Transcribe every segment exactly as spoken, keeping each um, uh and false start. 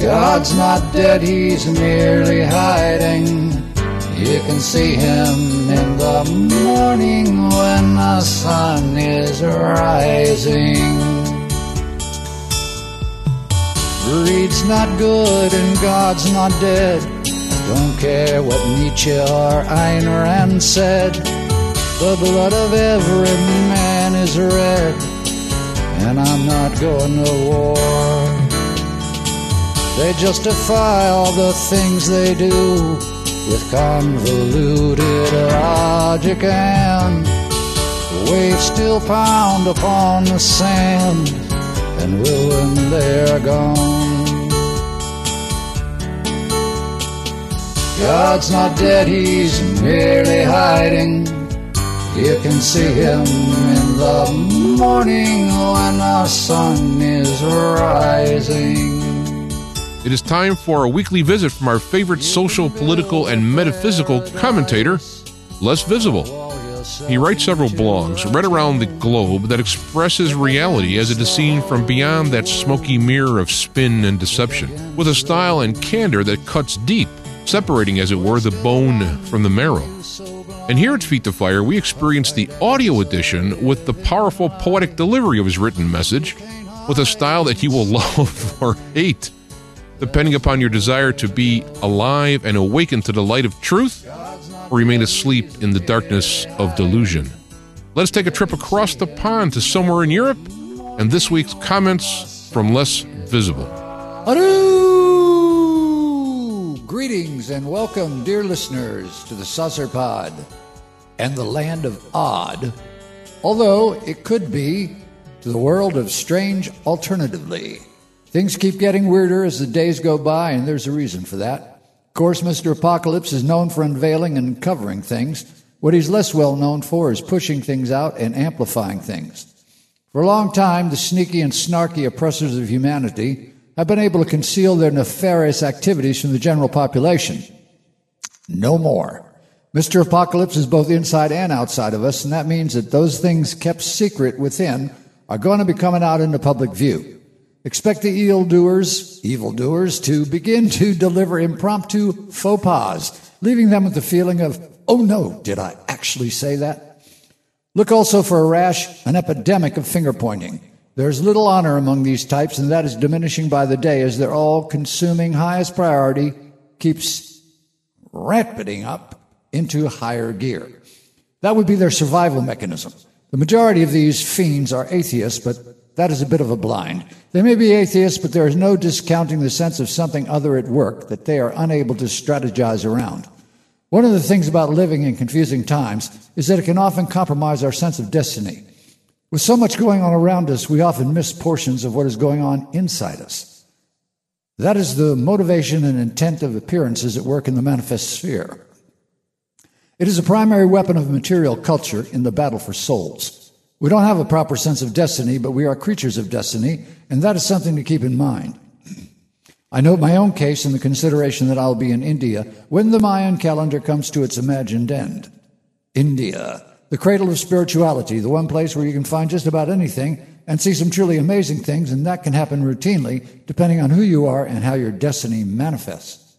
God's not dead, he's merely hiding. You can see him in the morning when the sun is rising. Greed's not good and God's not dead. Don't care what Nietzsche or Ayn Rand said. The blood of every man is red, and I'm not going to war. They justify all the things they do with convoluted logic, and the waves still pound upon the sand and will when they're gone. God's not dead, he's merely hiding. You can see him in the morning when the sun is rising. It is time for a weekly visit from our favorite social, political, and metaphysical commentator, Les Visible. He writes several blogs read around the globe that expresses reality as it is seen from beyond that smoky mirror of spin and deception, with a style and candor that cuts deep, separating, as it were, the bone from the marrow. And here at Feet to Fire, we experience the audio edition with the powerful poetic delivery of his written message, with a style that you will love or hate, depending upon your desire to be alive and awaken to the light of truth, or remain asleep in the darkness of delusion. Let's take a trip across the pond to somewhere in Europe, and this week's comments from Les Visible. Hello! Greetings and welcome, dear listeners, to the Saucer Pod and the land of odd, although it could be to the world of strange alternatively. Things keep getting weirder as the days go by, and there's a reason for that. Of course, Mister Apocalypse is known for unveiling and uncovering things. What he's less well known for is pushing things out and amplifying things. For a long time, the sneaky and snarky oppressors of humanity have been able to conceal their nefarious activities from the general population. No more. Mister Apocalypse is both inside and outside of us, and that means that those things kept secret within are going to be coming out into public view. Expect the evildoers, evildoers to begin to deliver impromptu faux pas, leaving them with the feeling of, oh no, did I actually say that? Look also for a rash, an epidemic of finger-pointing. There's little honor among these types, and that is diminishing by the day as their all-consuming highest priority keeps rampeting up into higher gear. That would be their survival mechanism. The majority of these fiends are atheists, but that is a bit of a blind. They may be atheists, but there is no discounting the sense of something other at work that they are unable to strategize around. One of the things about living in confusing times is that it can often compromise our sense of destiny. With so much going on around us, we often miss portions of what is going on inside us. That is the motivation and intent of appearances at work in the manifest sphere. It is a primary weapon of material culture in the battle for souls. We don't have a proper sense of destiny, but we are creatures of destiny, and that is something to keep in mind. I note my own case in the consideration that I'll be in India when the Mayan calendar comes to its imagined end. India, the cradle of spirituality, the one place where you can find just about anything and see some truly amazing things, and that can happen routinely depending on who you are and how your destiny manifests.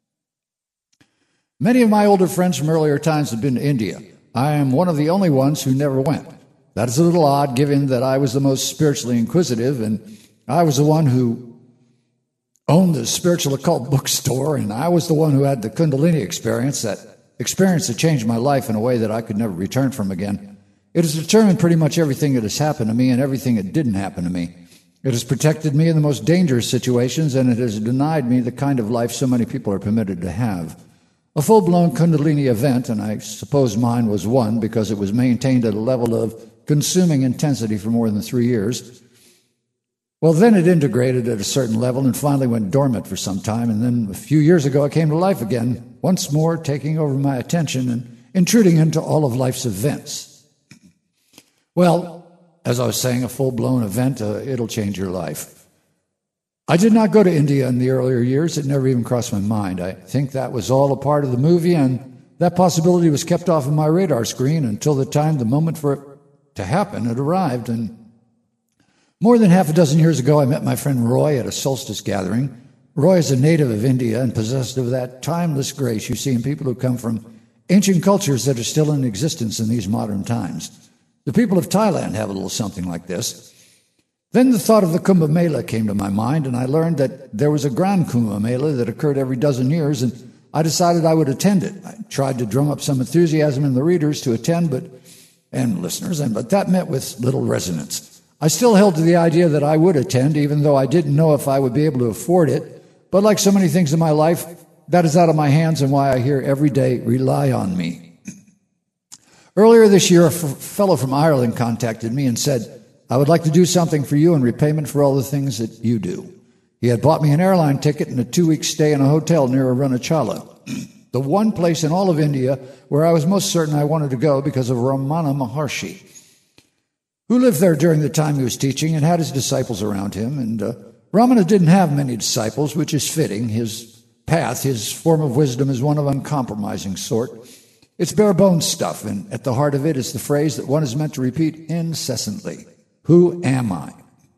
Many of my older friends from earlier times have been to India. I am one of the only ones who never went. That is a little odd, given that I was the most spiritually inquisitive, and I was the one who owned the spiritual occult bookstore, and I was the one who had the Kundalini experience, that experience that changed my life in a way that I could never return from again. It has determined pretty much everything that has happened to me and everything that didn't happen to me. It has protected me in the most dangerous situations, and it has denied me the kind of life so many people are permitted to have. A full-blown Kundalini event, and I suppose mine was one because it was maintained at a level of consuming intensity for more than three years. Well, then it integrated at a certain level and finally went dormant for some time, and then a few years ago it came to life again, once more taking over my attention and intruding into all of life's events. Well, as I was saying, a full-blown event, uh, it'll change your life. I did not go to India in the earlier years. It never even crossed my mind. I think that was all a part of the movie, and that possibility was kept off of my radar screen until the time the moment for it to happen had arrived. And more than half a dozen years ago, I met my friend Roy at a solstice gathering. Roy is a native of India and possessed of that timeless grace you see in people who come from ancient cultures that are still in existence in these modern times. The people of Thailand have a little something like this. Then the thought of the Kumbh Mela came to my mind, and I learned that there was a Grand Kumbh Mela that occurred every dozen years, and I decided I would attend it. I tried to drum up some enthusiasm in the readers to attend, but and listeners, and but that met with little resonance. I still held to the idea that I would attend, even though I didn't know if I would be able to afford it. But like so many things in my life, that is out of my hands, and why I hear every day, rely on me. Earlier this year, a f- fellow from Ireland contacted me and said, I would like to do something for you in repayment for all the things that you do. He had bought me an airline ticket and a two-week stay in a hotel near Arunachala, the one place in all of India where I was most certain I wanted to go because of Ramana Maharshi, who lived there during the time he was teaching and had his disciples around him. And uh, Ramana didn't have many disciples, which is fitting. His path, his form of wisdom is one of uncompromising sort. It's bare-bones stuff, and at the heart of it is the phrase that one is meant to repeat incessantly. Who am I?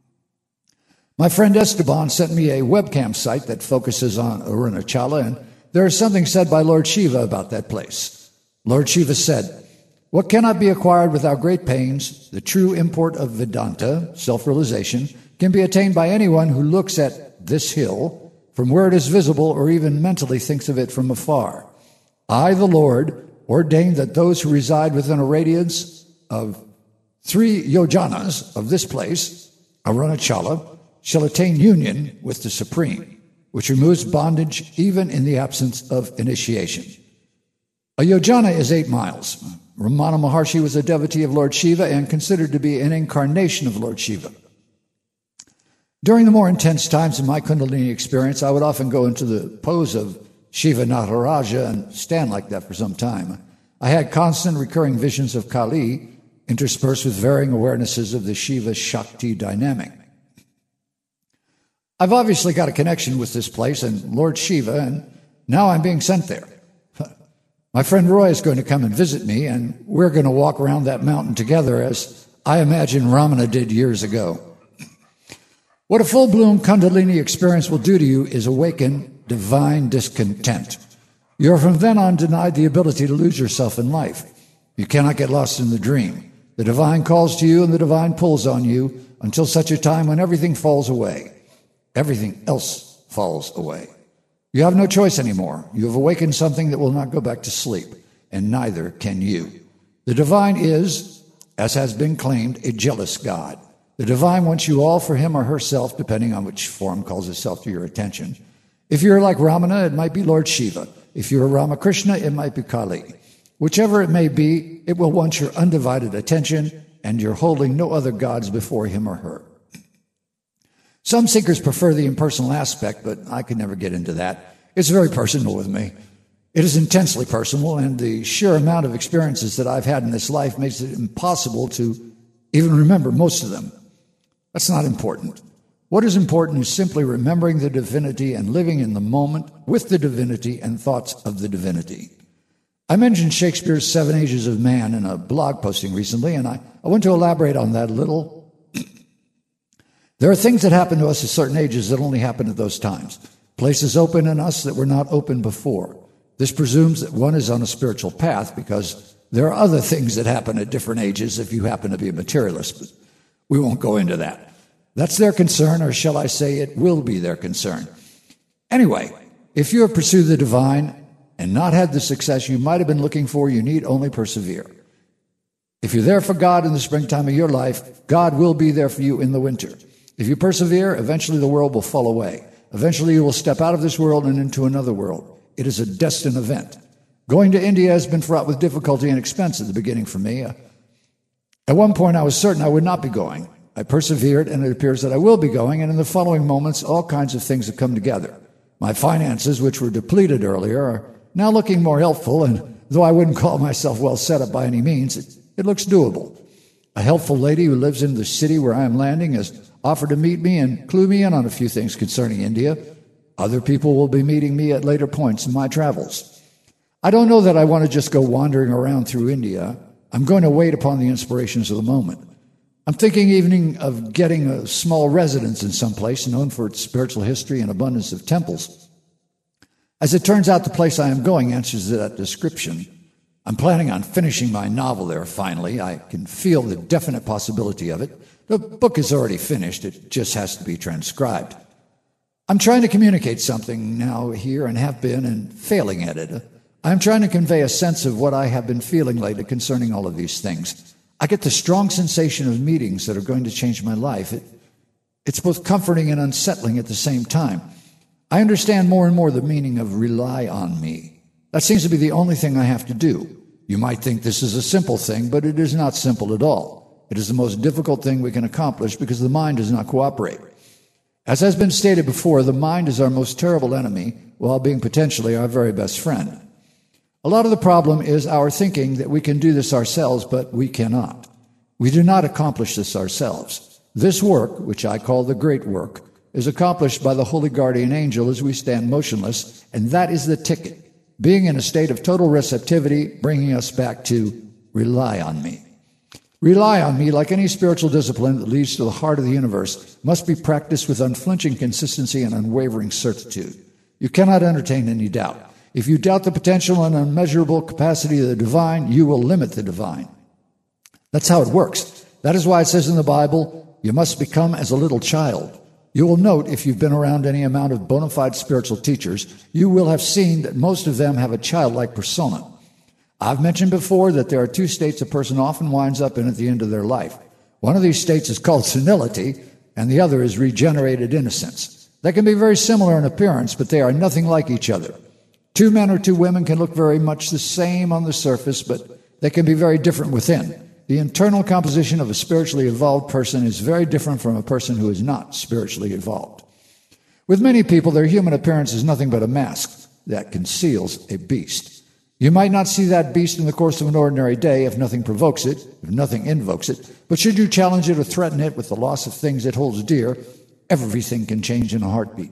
My friend Esteban sent me a webcam site that focuses on Arunachala, and there is something said by Lord Shiva about that place. Lord Shiva said, what cannot be acquired without great pains, the true import of Vedanta, self-realization, can be attained by anyone who looks at this hill from where it is visible or even mentally thinks of it from afar. I, the Lord, ordained that those who reside within a radius of three yojanas of this place, Arunachala, shall attain union with the Supreme, which removes bondage even in the absence of initiation. A yojana is eight miles. Ramana Maharshi was a devotee of Lord Shiva and considered to be an incarnation of Lord Shiva. During the more intense times in my Kundalini experience, I would often go into the pose of Shiva Nataraja and stand like that for some time. I had constant recurring visions of Kali, interspersed with varying awarenesses of the Shiva-Shakti dynamic. I've obviously got a connection with this place and Lord Shiva, and now I'm being sent there. My friend Roy is going to come and visit me, and we're going to walk around that mountain together as I imagine Ramana did years ago. What a full-bloom Kundalini experience will do to you is awaken divine discontent. You're from then on denied the ability to lose yourself in life. You cannot get lost in the dream. The divine calls to you and the divine pulls on you until such a time when everything falls away. Everything else falls away. You have no choice anymore. You have awakened something that will not go back to sleep, and neither can you. The divine is, as has been claimed, a jealous God. The divine wants you all for him or herself, depending on which form calls itself to your attention. If you're like Ramana, it might be Lord Shiva. If you're Ramakrishna, it might be Kali. Whichever it may be, it will want your undivided attention, and you're holding no other gods before him or her. Some seekers prefer the impersonal aspect, but I could never get into that. It's very personal with me. It is intensely personal, and the sheer amount of experiences that I've had in this life makes it impossible to even remember most of them. That's not important. What is important is simply remembering the divinity and living in the moment with the divinity and thoughts of the divinity. I mentioned Shakespeare's Seven Ages of Man in a blog posting recently, and I, I want to elaborate on that a little. There are things that happen to us at certain ages that only happen at those times. Places open in us that were not open before. This presumes that one is on a spiritual path because there are other things that happen at different ages if you happen to be a materialist, but we won't go into that. That's their concern, or shall I say it will be their concern. Anyway, if you have pursued the divine and not had the success you might have been looking for, you need only persevere. If you're there for God in the springtime of your life, God will be there for you in the winter. If you persevere, eventually the world will fall away. Eventually you will step out of this world and into another world. It is a destined event. Going to India has been fraught with difficulty and expense at the beginning for me. Uh, at one point I was certain I would not be going. I persevered, and it appears that I will be going, and in the following moments all kinds of things have come together. My finances, which were depleted earlier, are now looking more helpful, and though I wouldn't call myself well set up by any means, it, it looks doable. A helpful lady who lives in the city where I am landing has offered to meet me and clue me in on a few things concerning India. Other people will be meeting me at later points in my travels. I don't know that I want to just go wandering around through India. I'm going to wait upon the inspirations of the moment. I'm thinking even of getting a small residence in some place known for its spiritual history and abundance of temples. As it turns out, the place I am going answers that description. I'm planning on finishing my novel there finally. I can feel the definite possibility of it. The book is already finished. It just has to be transcribed. I'm trying to communicate something now here and have been and failing at it. I'm trying to convey a sense of what I have been feeling lately concerning all of these things. I get the strong sensation of meetings that are going to change my life. It, it's both comforting and unsettling at the same time. I understand more and more the meaning of rely on me. That seems to be the only thing I have to do. You might think this is a simple thing, but it is not simple at all. It is the most difficult thing we can accomplish because the mind does not cooperate. As has been stated before, the mind is our most terrible enemy while being potentially our very best friend. A lot of the problem is our thinking that we can do this ourselves, but we cannot. We do not accomplish this ourselves. This work, which I call the great work, is accomplished by the holy guardian angel as we stand motionless, and that is the ticket, being in a state of total receptivity, bringing us back to rely on me. Rely on me, like any spiritual discipline that leads to the heart of the universe, must be practiced with unflinching consistency and unwavering certitude. You cannot entertain any doubt. If you doubt the potential and unmeasurable capacity of the divine, you will limit the divine. That's how it works. That is why it says in the Bible, you must become as a little child. You will note, if you've been around any amount of bona fide spiritual teachers, you will have seen that most of them have a childlike persona. I've mentioned before that there are two states a person often winds up in at the end of their life. One of these states is called senility, and the other is regenerated innocence. They can be very similar in appearance, but they are nothing like each other. Two men or two women can look very much the same on the surface, but they can be very different within. The internal composition of a spiritually evolved person is very different from a person who is not spiritually evolved. With many people, their human appearance is nothing but a mask that conceals a beast. You might not see that beast in the course of an ordinary day if nothing provokes it, if nothing invokes it, but should you challenge it or threaten it with the loss of things it holds dear, everything can change in a heartbeat.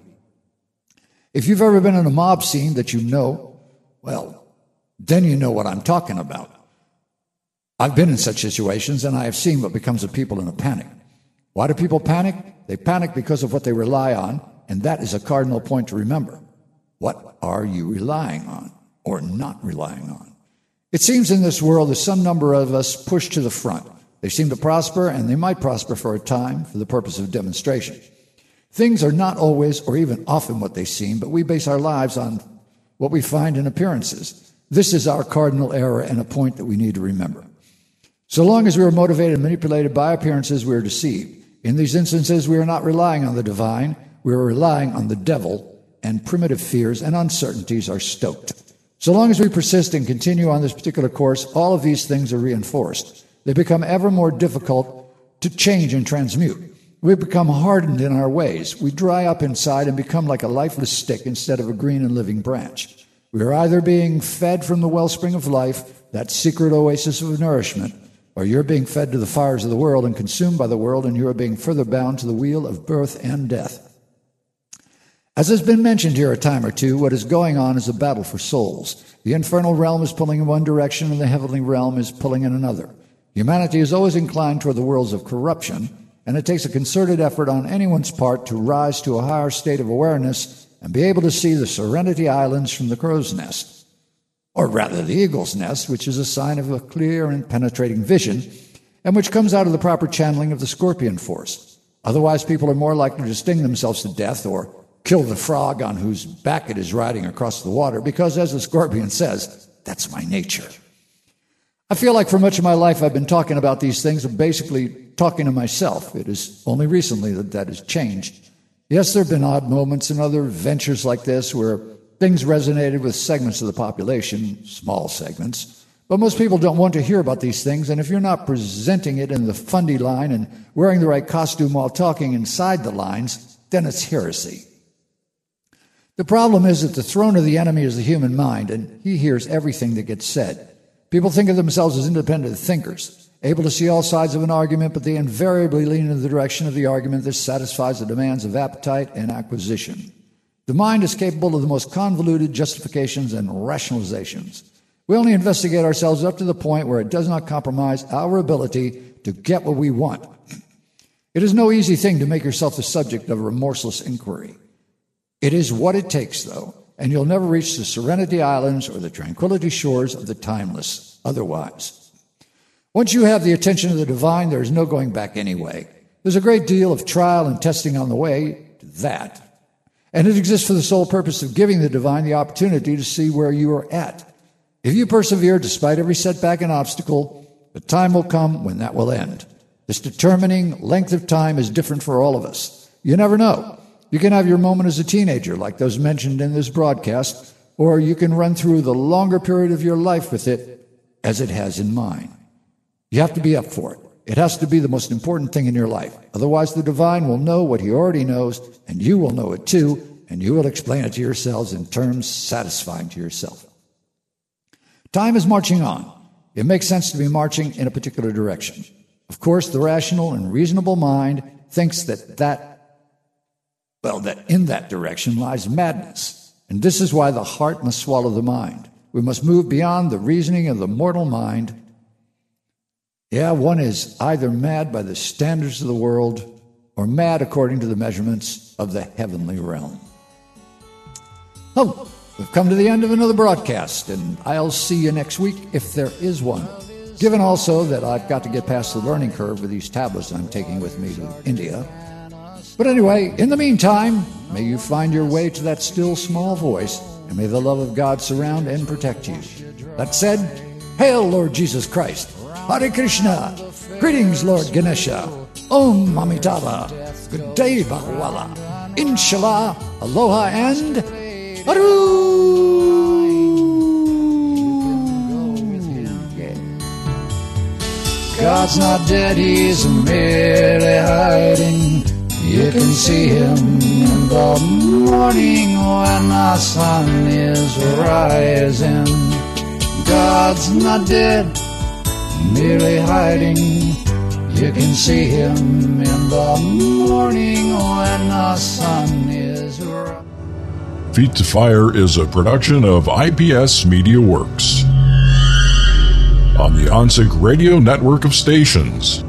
If you've ever been in a mob scene that you know, well, then you know what I'm talking about. I've been in such situations, and I have seen what becomes of people in a panic. Why do people panic? They panic because of what they rely on, and that is a cardinal point to remember. What are you relying on or not relying on? It seems in this world that some number of us push to the front. They seem to prosper, and they might prosper for a time for the purpose of demonstration. Things are not always or even often what they seem, but we base our lives on what we find in appearances. This is our cardinal error and a point that we need to remember. So long as we are motivated and manipulated by appearances, we are deceived. In these instances, we are not relying on the divine, we are relying on the devil, and primitive fears and uncertainties are stoked. So long as we persist and continue on this particular course, all of these things are reinforced. They become ever more difficult to change and transmute. We become hardened in our ways. We dry up inside and become like a lifeless stick instead of a green and living branch. We are either being fed from the wellspring of life, that secret oasis of nourishment, or you're being fed to the fires of the world and consumed by the world, and you are being further bound to the wheel of birth and death. As has been mentioned here a time or two, what is going on is a battle for souls. The infernal realm is pulling in one direction, and the heavenly realm is pulling in another. Humanity is always inclined toward the worlds of corruption, and it takes a concerted effort on anyone's part to rise to a higher state of awareness and be able to see the Serenity Islands from the crow's nest, or rather the eagle's nest, which is a sign of a clear and penetrating vision, and which comes out of the proper channeling of the scorpion force. Otherwise, people are more likely to sting themselves to death or kill the frog on whose back it is riding across the water, because, as the scorpion says, that's my nature. I feel like for much of my life I've been talking about these things and basically talking to myself. It is only recently that that has changed. Yes, there have been odd moments in other ventures like this where things resonated with segments of the population, small segments, but most people don't want to hear about these things, and if you're not presenting it in the fundy line and wearing the right costume while talking inside the lines, then it's heresy. The problem is that the throne of the enemy is the human mind, and he hears everything that gets said. People think of themselves as independent thinkers, able to see all sides of an argument, but they invariably lean in the direction of the argument that satisfies the demands of appetite and acquisition. The mind is capable of the most convoluted justifications and rationalizations. We only investigate ourselves up to the point where it does not compromise our ability to get what we want. It is no easy thing to make yourself the subject of remorseless inquiry. It is what it takes, though, and you'll never reach the Serenity Islands or the tranquility shores of the timeless otherwise. Once you have the attention of the divine, there is no going back anyway. There's a great deal of trial and testing on the way to that, and it exists for the sole purpose of giving the divine the opportunity to see where you are at. If you persevere despite every setback and obstacle, the time will come when that will end. This determining length of time is different for all of us. You never know. You can have your moment as a teenager, like those mentioned in this broadcast, or you can run through the longer period of your life with it, as it has in mine. You have to be up for it. It has to be the most important thing in your life. Otherwise, the divine will know what he already knows, and you will know it too, and you will explain it to yourselves in terms satisfying to yourself. Time is marching on. It makes sense to be marching in a particular direction. Of course, the rational and reasonable mind thinks that that, well, that in that direction lies madness. And this is why the heart must swallow the mind. We must move beyond the reasoning of the mortal mind. Yeah, one is either mad by the standards of the world or mad according to the measurements of the heavenly realm. Oh, we've come to the end of another broadcast, and I'll see you next week if there is one. Given also that I've got to get past the learning curve with these tablets I'm taking with me to India. But anyway, in the meantime, may you find your way to that still small voice, and may the love of God surround and protect you. That said, hail Lord Jesus Christ. Hare Krishna. Greetings, Lord Ganesha. Om Amitabha. Good day, Bahawala. Inshallah, aloha, and aru. God's not dead, he's merely hiding. You can see him in the morning when the sun is rising. God's not dead, merely hiding. You can see him in the morning when the sun is rising. Feet to Fire is a production of I P S Media Works on the OnSig Radio network of stations.